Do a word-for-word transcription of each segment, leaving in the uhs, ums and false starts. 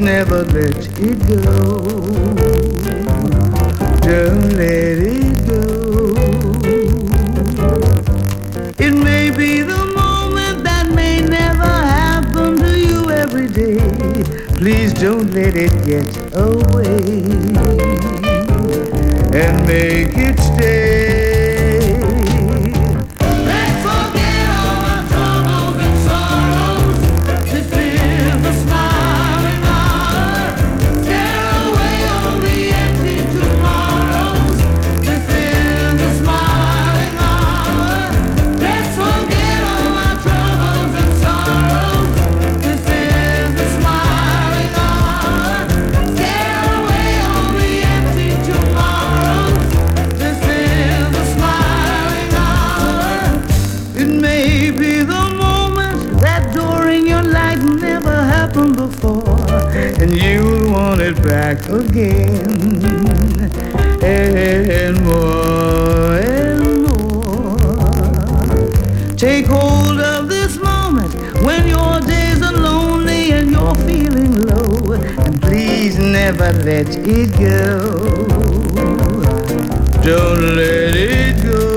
never let it go. Don't let it go. It may be the moment that may never happen to you every day. Please don't let it get away and make it stay. Before, and you'll want it back again, and more and more. Take hold of this moment when your days are lonely and you're feeling low, and please never let it go. Don't let it go.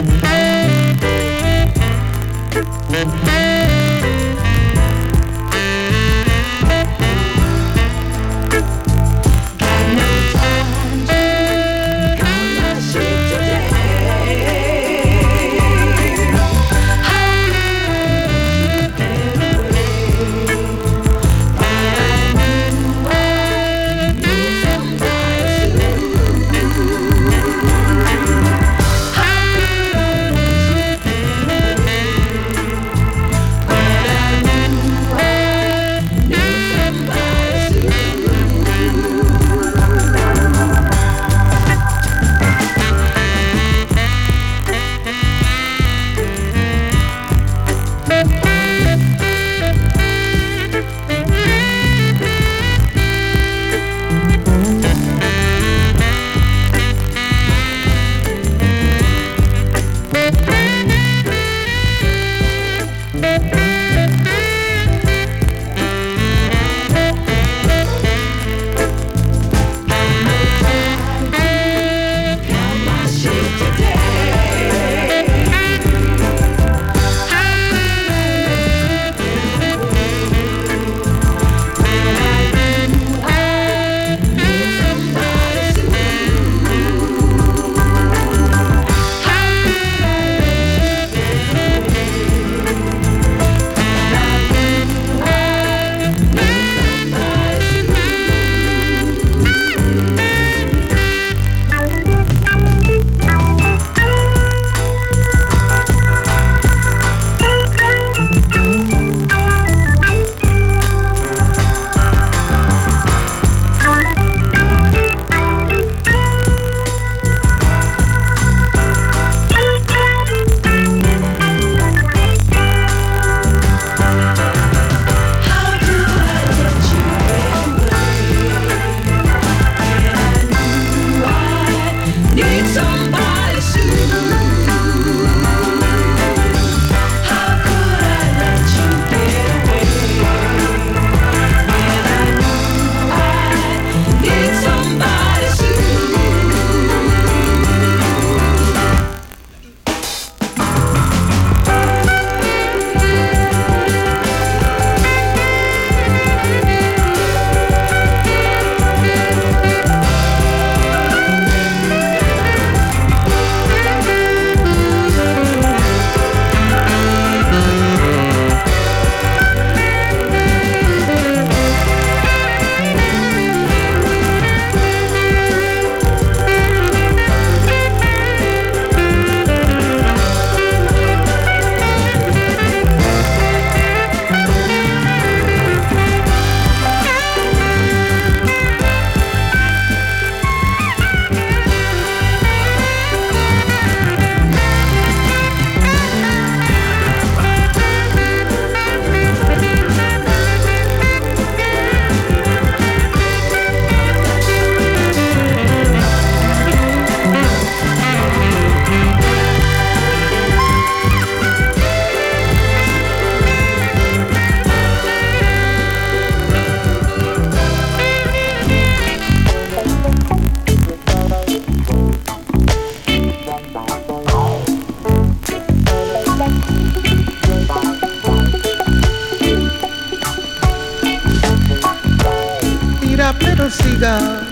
seagull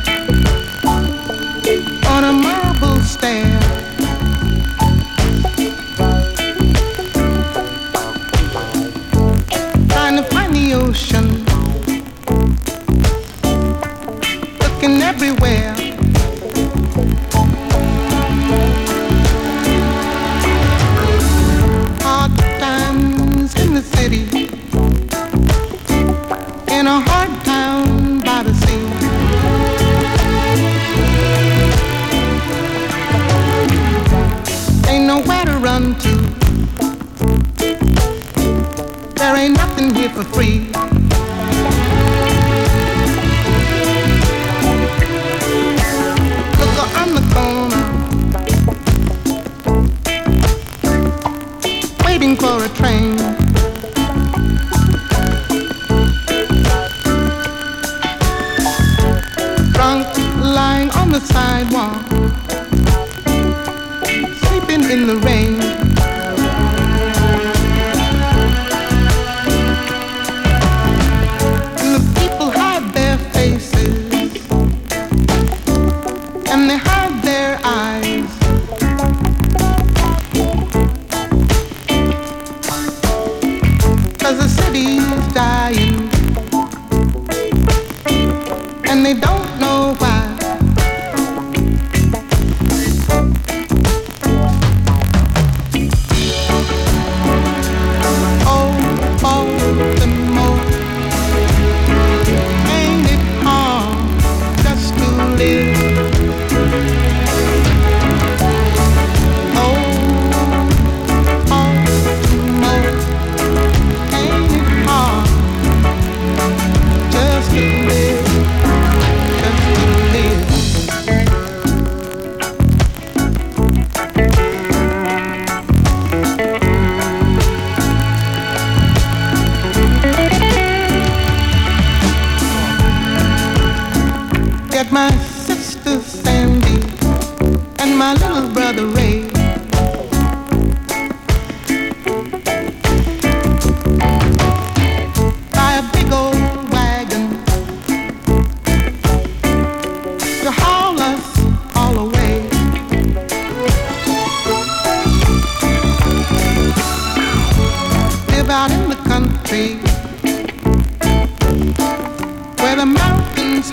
on a marble stair. Trying to find the ocean, looking everywhere. Hard times in the city, in a hard town by the sea. Ain't nowhere to run to, there ain't nothing here for free. Look on the corner, waiting for a train. Drunk, lying on the sidewalk, sleeping in the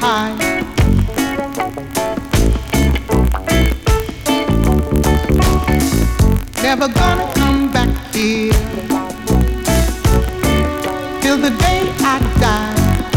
high. Never gonna come back here till the day I die.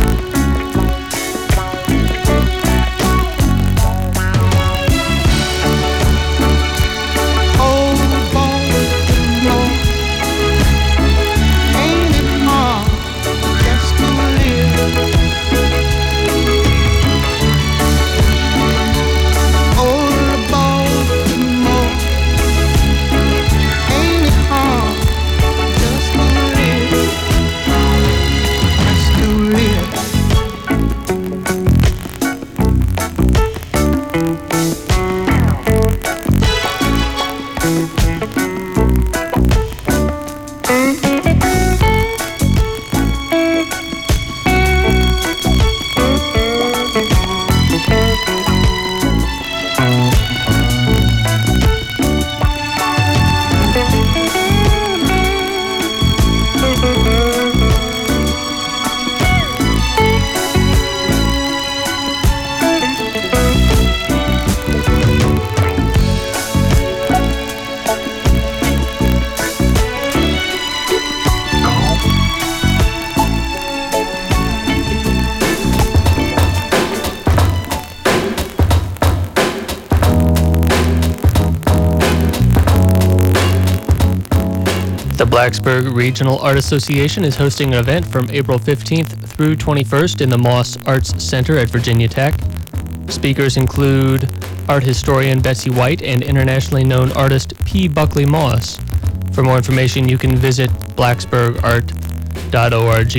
Blacksburg Regional Art Association is hosting an event from April fifteenth through twenty-first in the Moss Arts Center at Virginia Tech. Speakers include art historian Betsy White and internationally known artist P. Buckley Moss. For more information, you can visit blacksburg art dot org.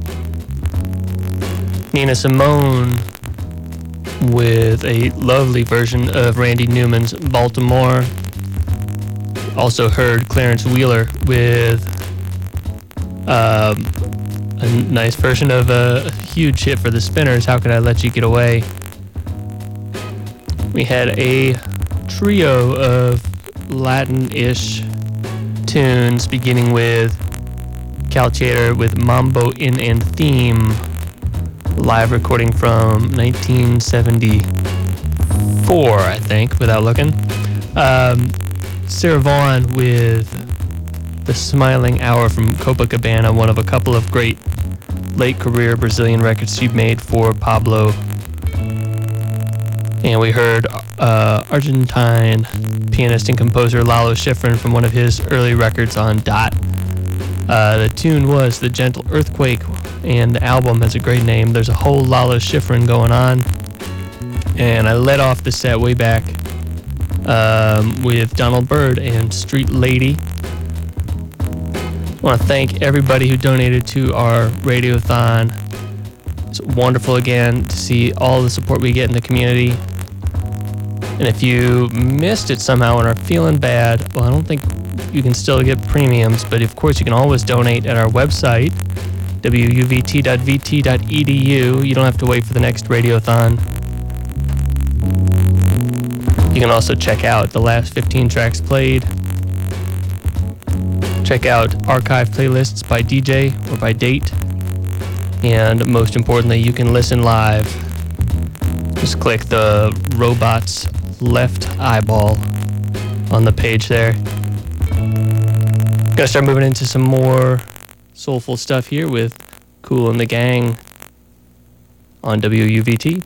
Nina Simone with a lovely version of Randy Newman's Baltimore. Also heard Clarence Wheeler with um, a nice version of a huge hit for the Spinners, How Could I Let You Get Away. We had a trio of Latin-ish tunes beginning with Cal Tjader with Mambo in and Theme, live recording from nineteen seventy-four, I think, without looking. Um, Sarah Vaughan with The Smiling Hour from Copacabana, one of a couple of great late career Brazilian records she made for Pablo. And we heard uh, Argentine pianist and composer Lalo Schifrin from one of his early records on Dot. Uh, the tune was The Gentle Earthquake, and the album has a great name. There's a whole Lalo Schifrin going on. And I led off the set way back Um, with Donald Byrd and Street Lady. I want to thank everybody who donated to our Radiothon. It's wonderful again to see all the support we get in the community. And if you missed it somehow and are feeling bad, well, I don't think you can still get premiums, but of course you can always donate at our website, w u v t dot v t dot e d u. You don't have to wait for the next Radiothon. You can also check out the last fifteen tracks played. Check out archive playlists by D J or by date. And most importantly, you can listen live. Just click the robot's left eyeball on the page there. Gonna start moving into some more soulful stuff here with Kool and the Gang on W U V T.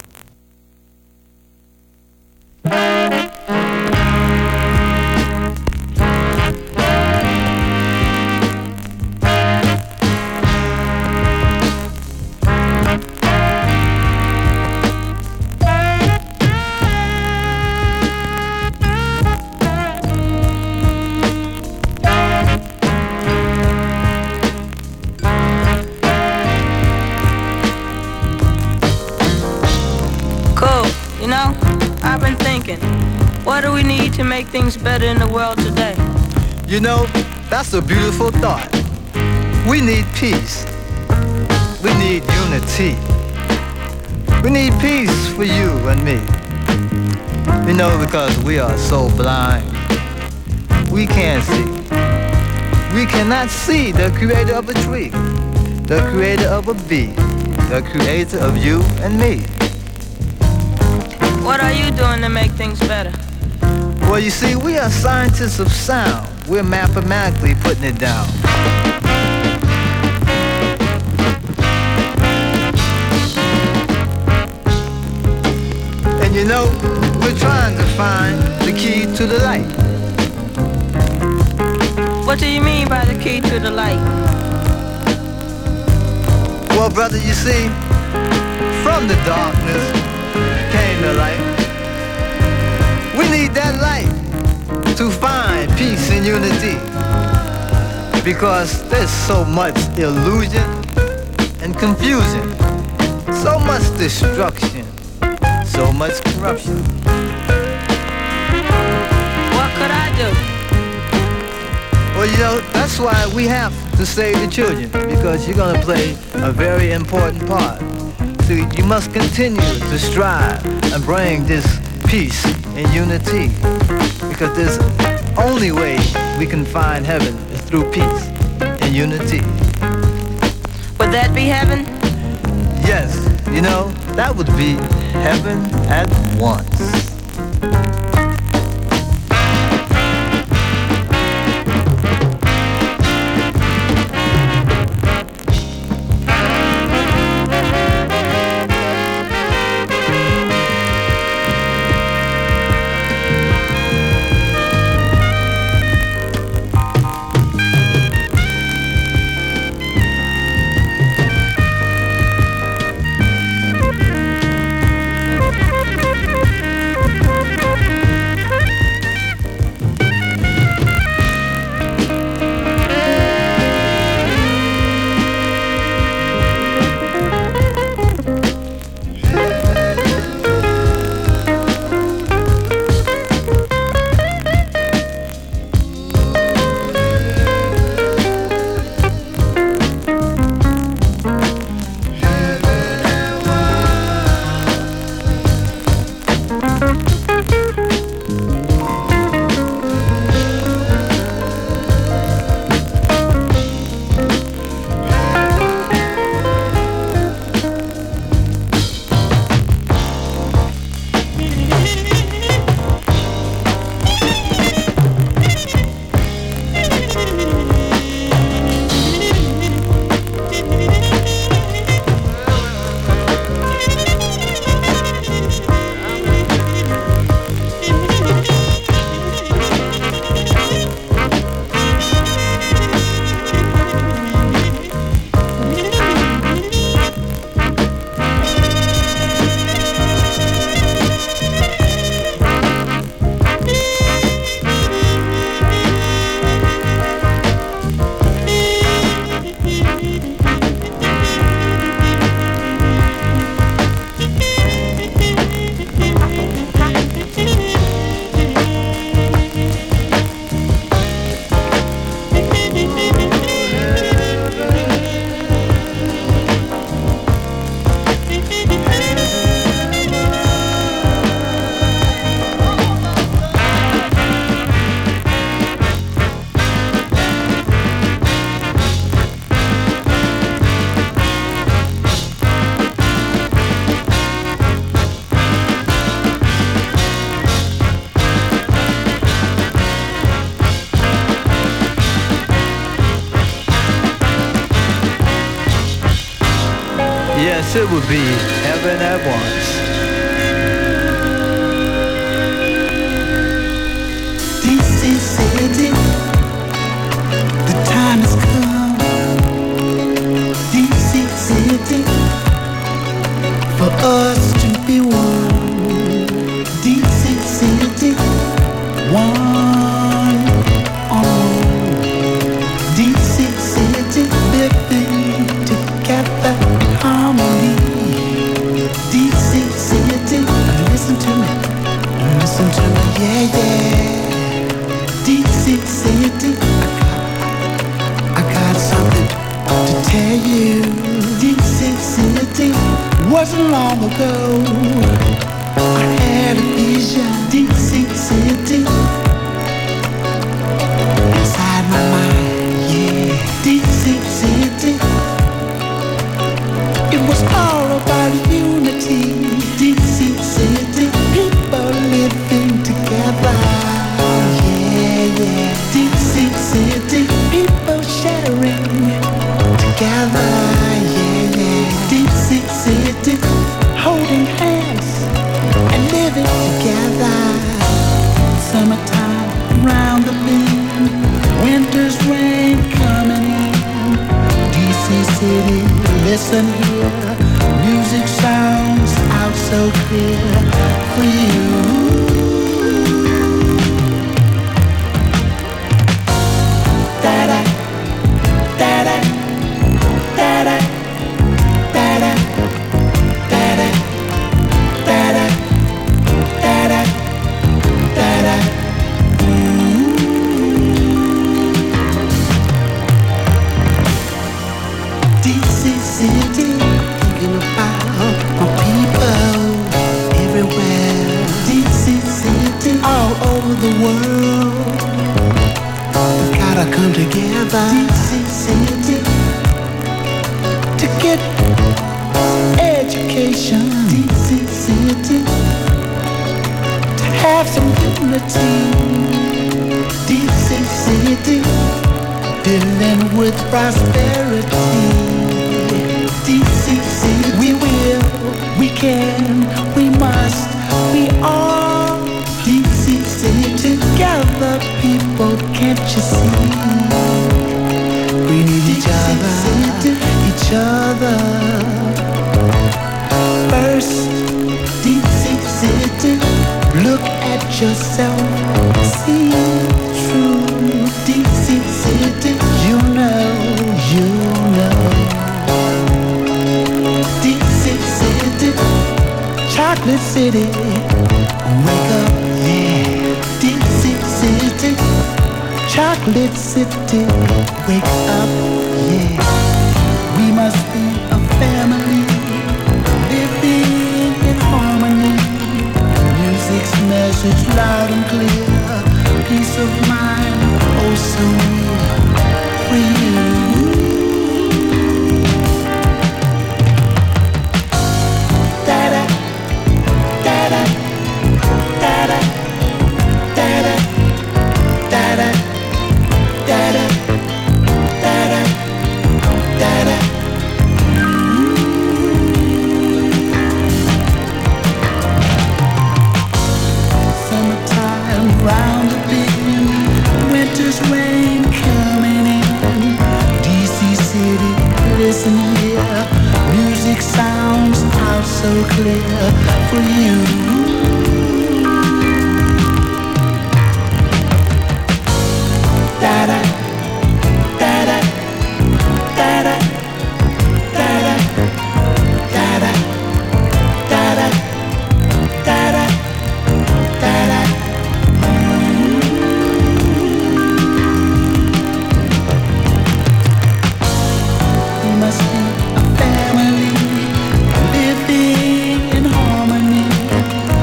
To make things better in the world today? You know, that's a beautiful thought. We need peace. We need unity. We need peace for you and me. You know, because we are so blind. We can't see. We cannot see the creator of a tree, the creator of a bee, the creator of you and me. What are you doing to make things better? Well, you see, we are scientists of sound. We're mathematically putting it down. And you know, we're trying to find the key to the light. What do you mean by the key to the light? Well, brother, you see, from the darkness came the light. We need that light to find peace and unity, because there's so much illusion and confusion, so much destruction, so much corruption. What could I do? Well, you know, that's why we have to save the children, because you're gonna play a very important part. So you must continue to strive and bring this peace and unity, because there's only way we can find heaven is through peace and unity. Would that be heaven? Yes, you know, that would be heaven at once. Yes, it would be heaven at once. D C City, the time has come. D C City, for us to be one. D C City, one on one. D C City, living together. Harmony, D C City, listen to me, listen to me, yeah, yeah. D C City, I got, I got something to tell you. D C City, wasn't long ago, I had a vision. D C City, inside my mind, yeah. D C City, it was all about unity. D C City, listen here. Music sounds out so clear for you. Da-da, da-da, da-da, da-da, da-da, da-da, da-da, da-da. D C City, thinking about my people everywhere. D C City, all over the world. We gotta come together. D C City, to get education. D C City, to have some unity. D C City, dealing with prosperity. D C City, we will, we can, we must, we are. D C City, together people, can't you see? We need each other, each other. First, D C City, look at yourself, see true. D C City, you know, you know. D C City, Chocolate City, wake up, yeah. D C City, Chocolate City, wake up, yeah. We must be a family, living in harmony. Music's message loud and clear, peace of mind, oh so near for you. Da-da, da-da, da-da, da-da, da-da, da-da, da-da, da-da. Summertime round the bend, winter's rain coming in. D C City, listen here, music sounds out so clear for you. Da-da, da-da, da-da, da-da, da-da, da-da, da-da, da-da. We must be a family, living in harmony.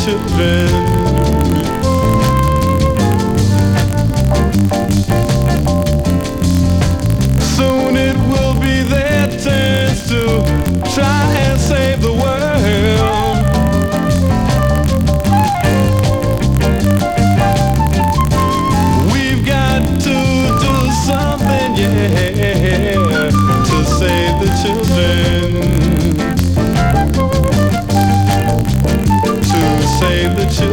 children. Soon it will be their turns to try and save the world. We've got to do something, yeah, to save the children. To save the children.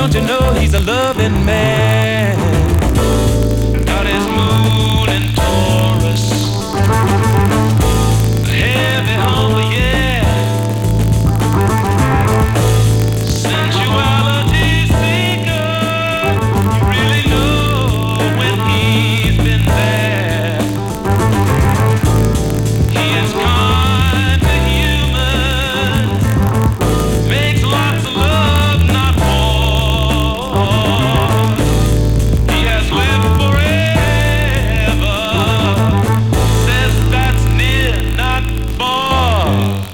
Don't you know he's a loving man? Got his moon in Taurus, a heavy humble, yeah. Sensuality seeker, you really know when he's been there. He is kind to human, makes lots of love, not war. He has lived forever, says that's near, not far.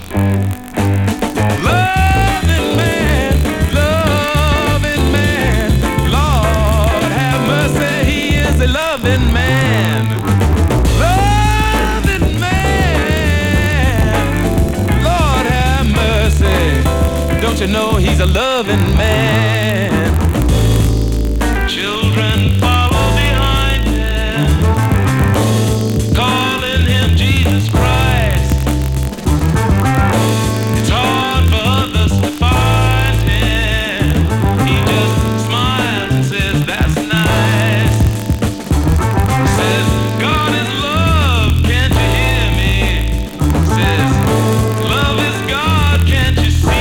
Loving man, loving man, Lord have mercy, he is a loving man. Loving man, Lord have mercy, don't you know he's a loving man? Children follow behind him, calling him Jesus Christ. It's hard for others to find him. He just smiles and says, that's nice. Says, God is love, can't you hear me? Says, love is God, can't you see?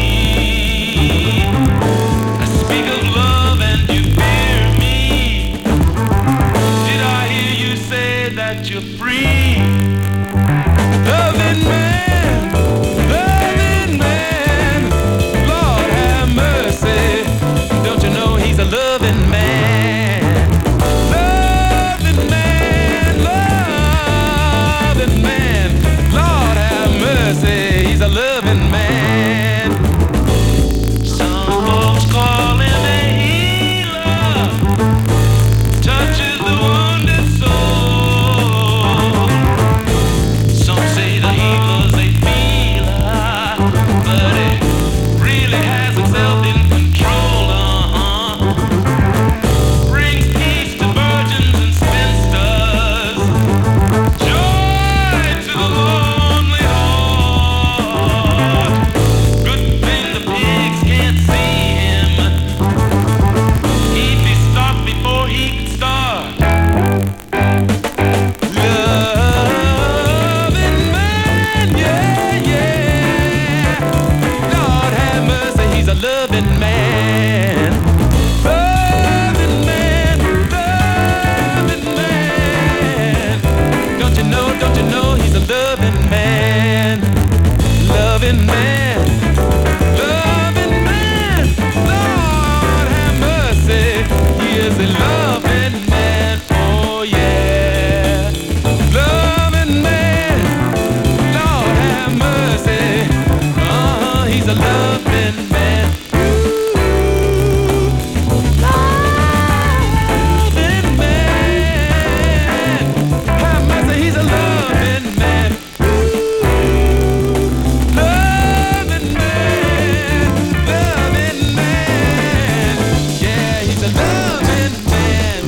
I speak of love and you fear me. Did I hear you say that you're free? Loving man, loving man, Lord have mercy. Don't you know he's a loving man? Loving man, loving man, Lord have mercy, he's a loving man. Some folks call him a healer, touches the wounded soul. Some say the evil's a feeler, but it really has itself in control, uh-huh. Brings peace to virgins and spinsters, joy to the lonely heart. Good thing the pigs can't see him, he'd be stopped before he could start. Loving man, yeah, yeah. Lord have mercy, he's a loving man. Loving man, loving man. Don't you know, don't you know he's a loving man? Loving man, loving man. Lord have mercy, he is a loving man. Oh yeah. Loving man, Lord have mercy. Uh-huh, he's a loving man. Loving man, have mercy, he's a loving man. Loving man, loving man. Yeah, he's a loving man.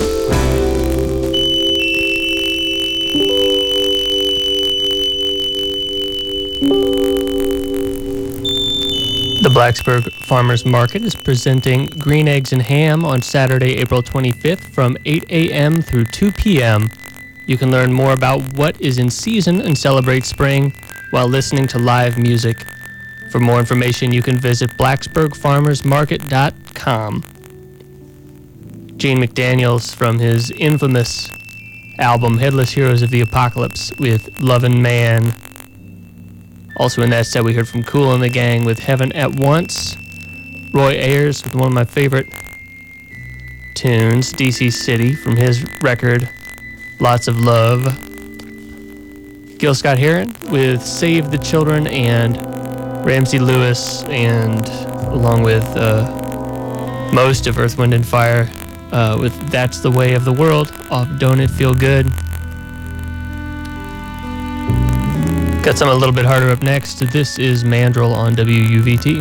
The Blacksburg Farmers Market is presenting Green Eggs and Ham on Saturday, April twenty-fifth from eight a.m. through two p.m. You can learn more about what is in season and celebrate spring while listening to live music. For more information, you can visit blacksburg farmers market dot com. Gene McDaniels from his infamous album Headless Heroes of the Apocalypse with Lovin' Man. Also in that set, we heard from Kool and the Gang with Heaven at Once. Roy Ayers with one of my favorite tunes, D C City, from his record Lots of Love. Gil Scott-Heron with Save the Children, and Ramsey Lewis, and along with uh, most of Earth, Wind and Fire uh, with That's the Way of the World off Don't It Feel Good. Got something a little bit harder up next. This is Mandrill on W U V T.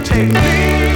take me